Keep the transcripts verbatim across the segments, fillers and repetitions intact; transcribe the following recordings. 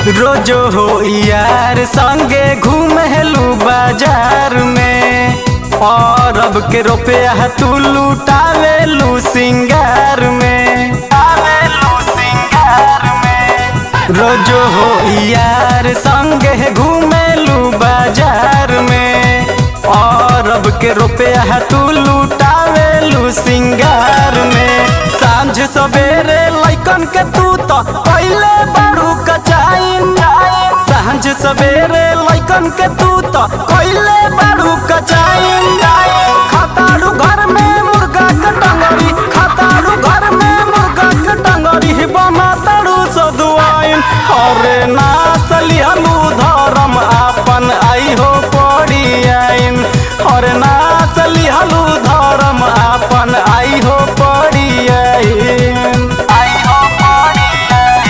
रोजो हो यार संगे घूमेलू बाजार में, और अब के रुपया तू लुटावेलू सिंगार में, आवेलू सिंगार में। रोजो हो यार संगे घूमेलू बाजार में, और अब के रुपया तू लुटावेलू सिंगार में। सांझ सवेरे लइकन के तू तो पहले बड़ू कचाइन, सांझ सवेरे लइकन के तू तो पहले बड़ू कचाइन। खताड़ू घर में मुर्गा के टंगरी, खताड़ू घर में मुर्गा के टंगरी बना तड़ू सदुआइन। हरे नासली हलू धर्म आपन आई हो पड़ी आइन, हरे नासली हलू धर्म आपन आई हो पड़ी आइन, आई हो पड़ी आइन।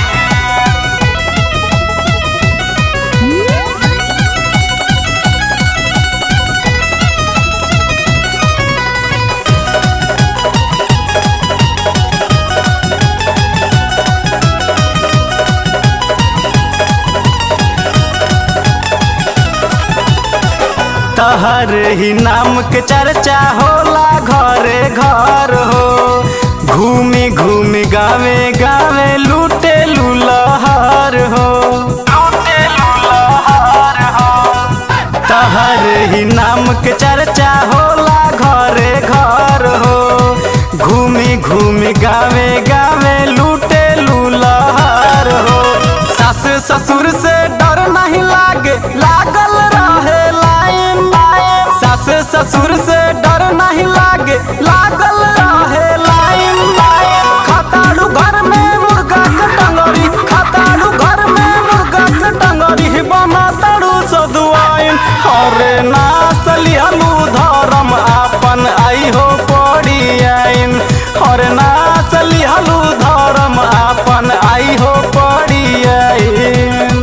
तहर ही नाम के चर्चा होला घरे घर हो, घूमी घूमी गावे गावे लूटे लूलहर हो, लूटे लूलहर हो। तहर ही नाम के चर्चा होला घरे घर हो, घूमी घूमी गावे गावे लूटे लूलहर हो। सास ससुर से डर नहीं लागे लागल रहे लाइन, सास ससुर से डर नहीं लागे लागल रहे लाइन। खताड़ू घर में मुर्गा के टंगरी, खताड़ू घर में मुर्गा के टंगरी बना तड़ू सदुआइन। हरे नासली हलू धर्म आपन आई हो पड़ी आइन, हरे नासली हलू धर्म आपन आई हो पड़ी आइन।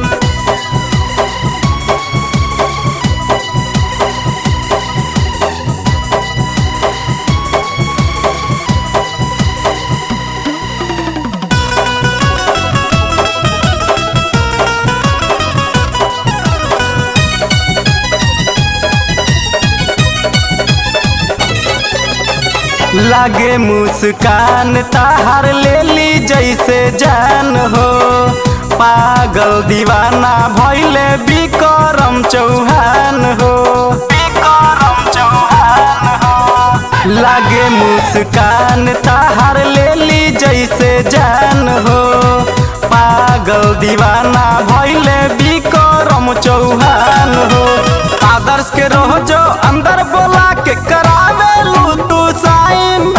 लागे मुस्कान ताहार ले ली जैसे जान हो, पागल दीवाना भइले विक्रम चौहान हो, विक्रम चौहान हो। लागे मुस्कान ताहार ले ली जैसे जान हो, पागल दीवाना भइले विक्रम चौहान हो। आदर्श के रोजो अंदर बोला के करावेलू तू साइन,